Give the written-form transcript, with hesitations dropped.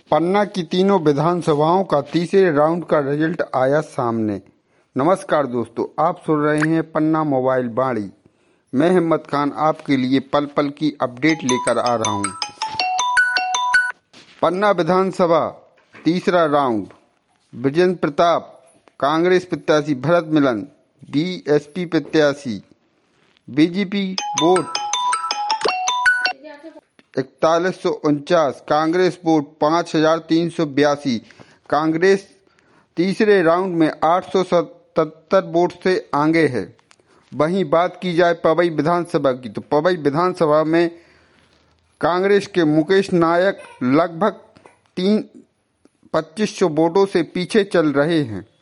पन्ना की तीनों विधानसभाओं का तीसरे राउंड का रिजल्ट आया सामने। नमस्कार दोस्तों, आप सुन रहे हैं पन्ना मोबाइल वाणी। मैं हिम्मत खान आपके लिए पल पल की अपडेट लेकर आ रहा हूं। पन्ना विधानसभा तीसरा राउंड। विजेंद्र प्रताप कांग्रेस प्रत्याशी, भरत मिलन बीएसपी प्रत्याशी, BJP vote 4149, Congress vote 5382। Congress तीसरे राउंड में 877 वोट से आगे है। वहीं बात की जाए पवई विधानसभा की, तो पवई विधानसभा में कांग्रेस के मुकेश नायक लगभग 2500 वोटों से पीछे चल रहे हैं।